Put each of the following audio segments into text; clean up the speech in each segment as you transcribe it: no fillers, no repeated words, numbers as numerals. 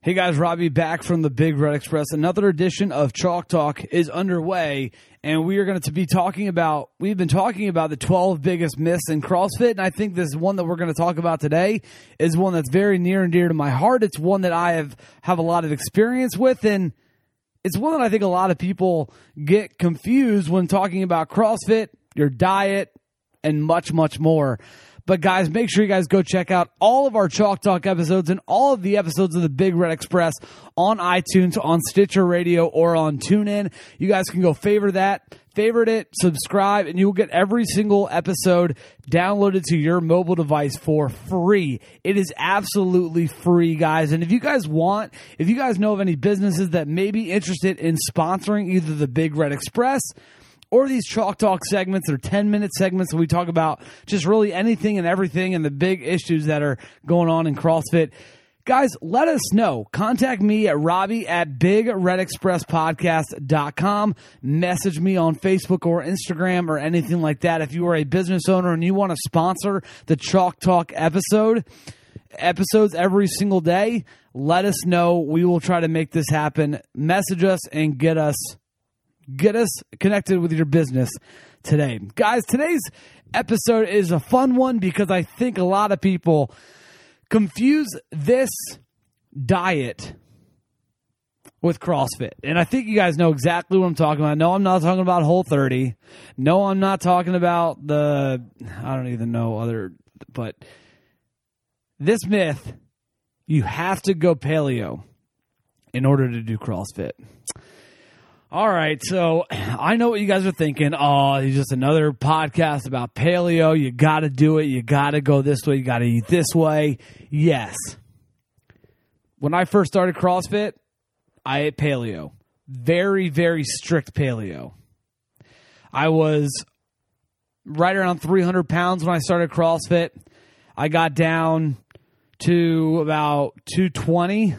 Hey guys, Robbie back from the Big Red Express. Another edition of Chalk Talk is underway, and we are going to be talking about, we've been talking about the 12 biggest myths in CrossFit, and I think this one that we're going to talk about today is one that's very near and dear to my heart. It's one that I have a lot of experience with, and it's one that I think a lot of people get confused when talking about CrossFit, your diet, and much, much more. But guys, make sure you guys go check out all of our Chalk Talk episodes and all of the episodes of the Big Red Express on iTunes, on Stitcher Radio, or on TuneIn. You guys can go favorite it, subscribe, and you will get every single episode downloaded to your mobile device for free. It is absolutely free, guys. And if you guys know of any businesses that may be interested in sponsoring either the Big Red Express or these Chalk Talk segments or 10-minute segments where we talk about just really anything and everything and the big issues that are going on in CrossFit, guys, let us know. Contact me at Robbie@BigRedExpressPodcast.com. Message me on Facebook or Instagram or anything like that. If you are a business owner and you want to sponsor the Chalk Talk episodes every single day, let us know. We will try to make this happen. Message us and get us connected with your business today. Guys, today's episode is a fun one because I think a lot of people confuse this diet with CrossFit. And I think you guys know exactly what I'm talking about. No, I'm not talking about Whole30. No, I'm not talking about I don't even know but this myth, you have to go paleo in order to do CrossFit. All right, so I know what you guys are thinking. Oh, it's just another podcast about paleo. You got to do it. You got to go this way. You got to eat this way. Yes. When I first started CrossFit, I ate paleo. Very, very strict paleo. I was right around 300 pounds when I started CrossFit. I got down to about 220.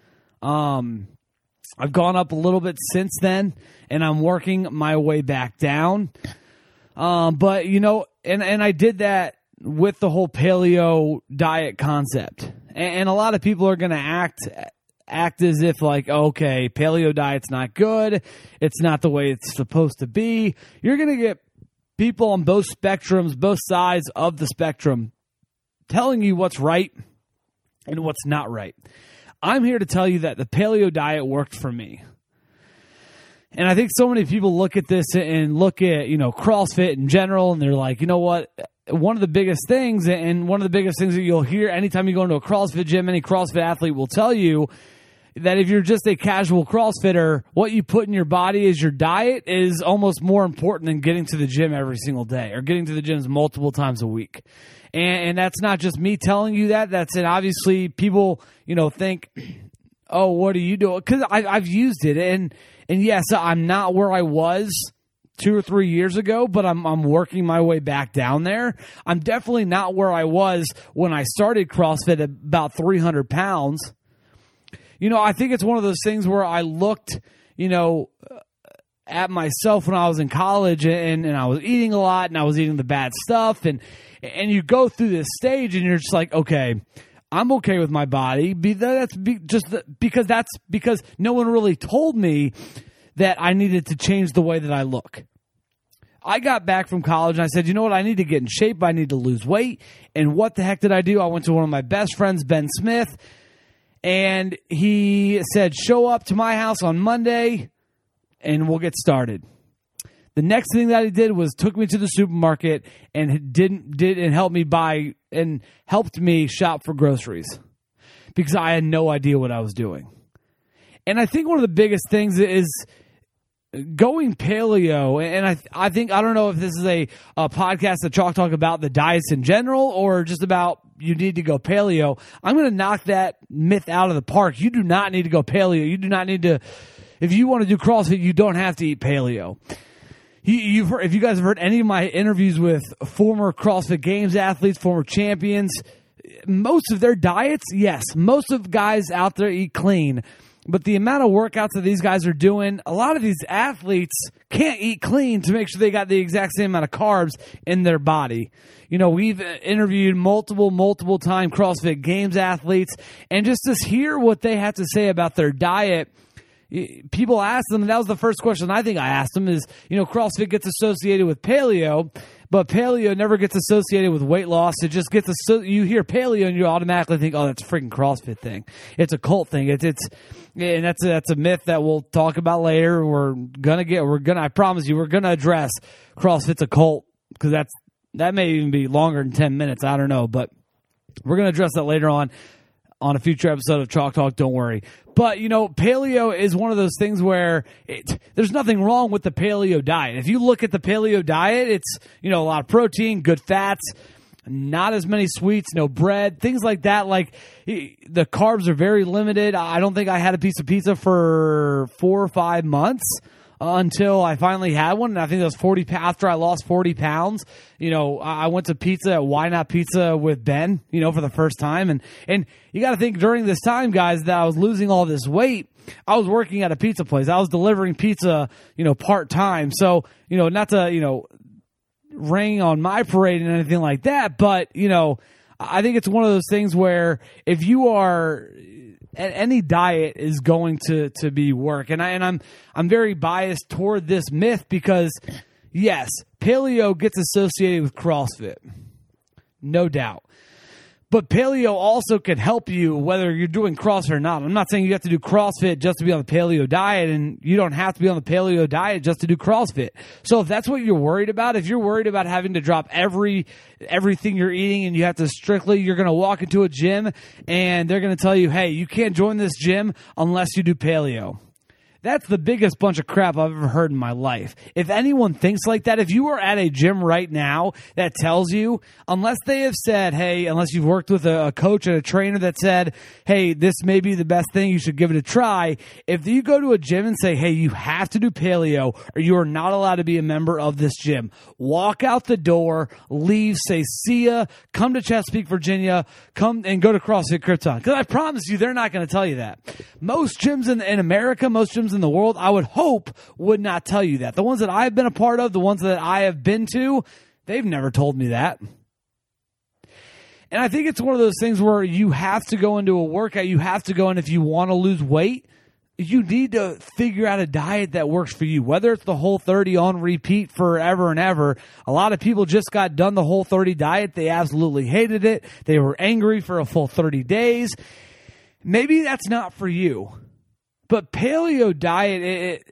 I've gone up a little bit since then, and I'm working my way back down. But, and I did that with the whole paleo diet concept. And a lot of people are going to act as if like, okay, paleo diet's not good. It's not the way it's supposed to be. You're going to get people on both spectrums, both sides of the spectrum, telling you what's right and what's not right. I'm here to tell you that the paleo diet worked for me. And I think so many people look at this and look at, CrossFit in general, and they're like, you know what? One of the biggest things that you'll hear anytime you go into a CrossFit gym, any CrossFit athlete will tell you that if you're just a casual CrossFitter, what you put in your body as your diet is almost more important than getting to the gym every single day or getting to the gyms multiple times a week. And that's not just me telling you that. That's it. Obviously, people, think, oh, what are you doing? Because I've used it. And yes, I'm not where I was 2 or 3 years ago, but I'm working my way back down there. I'm definitely not where I was when I started CrossFit at about 300 pounds. I think it's one of those things where I looked, at myself when I was in college and I was eating a lot and I was eating the bad stuff. And you go through this stage and you're just like, okay, I'm okay with my body. Because no one really told me that I needed to change the way that I look. I got back from college and I said, you know what? I need to get in shape. I need to lose weight. And what the heck did I do? I went to one of my best friends, Ben Smith, and he said, show up to my house on Monday and we'll get started. The next thing that he did was took me to the supermarket and helped me shop for groceries because I had no idea what I was doing. And I think one of the biggest things is going paleo. And I don't know if this is a podcast that Chalk Talk about the diets in general or just about you need to go paleo. I'm going to knock that myth out of the park. You do not need to go paleo. You do not need to. If you want to do CrossFit, you don't have to eat paleo. If you guys have heard any of my interviews with former CrossFit Games athletes, former champions, most of their diets, yes, most of guys out there eat clean. But the amount of workouts that these guys are doing, a lot of these athletes can't eat clean to make sure they got the exact same amount of carbs in their body. You know, we've interviewed multiple time CrossFit Games athletes, and just to hear what they have to say about their diet, people ask them, and that was the first question I think I asked them is, you know, CrossFit gets associated with paleo, but paleo never gets associated with weight loss. It just gets you hear paleo and you automatically think, oh, that's a freaking CrossFit thing. It's a cult thing. And that's a myth that we'll talk about later. I promise you, we're gonna address CrossFit's a cult, because that may even be longer than 10 minutes. I don't know, but we're gonna address that later on a future episode of Chalk Talk. Don't worry. But, you know, paleo is one of those things where there's nothing wrong with the paleo diet. If you look at the paleo diet, it's, you know, a lot of protein, good fats, not as many sweets, no bread, things like that. Like, the carbs are very limited. I don't think I had a piece of pizza for 4 or 5 months until I finally had one. And I think that was after I lost 40 pounds. You know, I went to pizza at Why Not Pizza with Ben, you know, for the first time. And you got to think, during this time, guys, that I was losing all this weight, I was working at a pizza place. I was delivering pizza, you know, part-time. So, you know, not to, you know, rain on my parade and anything like that, but, you know, I think it's one of those things where if you are, any diet is going to be work. And I'm very biased toward this myth because, yes, paleo gets associated with CrossFit, no doubt. But paleo also can help you whether you're doing CrossFit or not. I'm not saying you have to do CrossFit just to be on the paleo diet, and you don't have to be on the paleo diet just to do CrossFit. So if that's what you're worried about, if you're worried about having to drop everything you're eating and you have to you're going to walk into a gym and they're going to tell you, hey, you can't join this gym unless you do paleo. That's the biggest bunch of crap I've ever heard in my life. If anyone thinks like that, if you are at a gym right now that tells you, unless they have said, hey, unless you've worked with a coach and a trainer that said, hey, this may be the best thing, you should give it a try. If you go to a gym and say, hey, you have to do paleo or you are not allowed to be a member of this gym, walk out the door, leave, say, see ya, come to Chesapeake, Virginia, come and go to CrossFit Krypton. Because I promise you, they're not going to tell you that. Most gyms in America, most gyms in the world, I would hope, would not tell you that. The ones that I've been a part of, the ones that I have been to, they've never told me that. And I think it's one of those things where you have to go into a workout, you have to go in, if you want to lose weight, you need to figure out a diet that works for you, whether it's the Whole30 on repeat forever and ever. A lot of people just got done the Whole30 diet. They absolutely hated it. They were angry for a full 30 days. Maybe that's not for you. But paleo diet,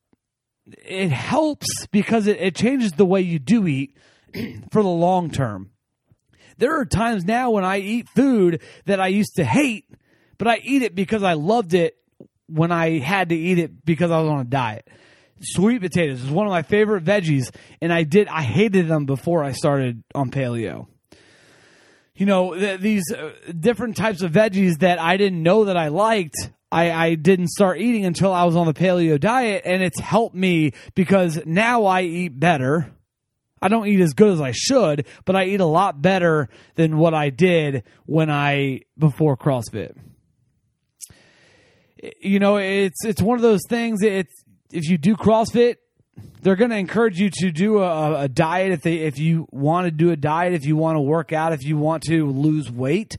it helps because it changes the way you do eat for the long term. There are times now when I eat food that I used to hate, but I eat it because I loved it when I had to eat it because I was on a diet. Sweet potatoes is one of my favorite veggies, and I hated them before I started on paleo. You know, these different types of veggies that I didn't know that I liked, I didn't start eating until I was on the paleo diet, and it's helped me because now I eat better. I don't eat as good as I should, but I eat a lot better than what I did before CrossFit. You know, it's one of those things. If you do CrossFit, they're going to encourage you to do a diet. If you want to do a diet, if you want to work out, if you want to lose weight,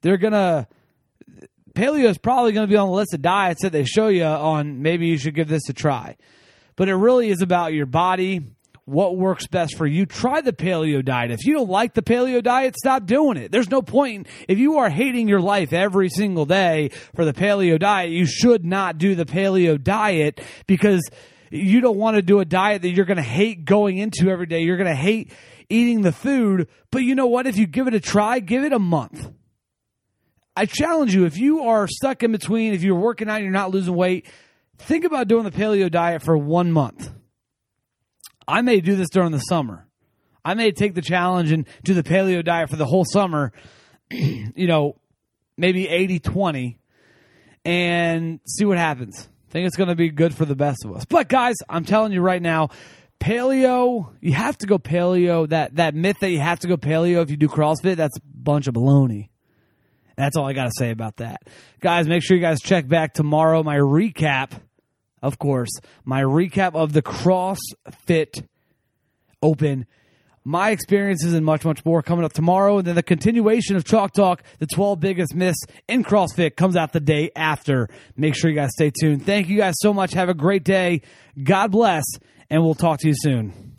paleo is probably going to be on the list of diets that they show you on. Maybe you should give this a try. But it really is about your body, what works best for you. Try the paleo diet. If you don't like the paleo diet, stop doing it. There's no point. If you are hating your life every single day for the paleo diet, you should not do the paleo diet because you don't want to do a diet that you're going to hate going into every day. You're going to hate eating the food. But you know what? If you give it a try, give it a month. I challenge you, if you are stuck in between, if you're working out and you're not losing weight, think about doing the paleo diet for 1 month. I may do this during the summer. I may take the challenge and do the paleo diet for the whole summer, you know, maybe 80-20, and see what happens. I think it's going to be good for the best of us. But, guys, I'm telling you right now, paleo, you have to go paleo. That myth that you have to go paleo if you do CrossFit, that's a bunch of baloney. That's all I got to say about that. Guys, make sure you guys check back tomorrow. My recap, of course, my recap of the CrossFit Open. My experiences and much, much more coming up tomorrow. And then the continuation of Chalk Talk, the 12 biggest myths in CrossFit, comes out the day after. Make sure you guys stay tuned. Thank you guys so much. Have a great day. God bless, and we'll talk to you soon.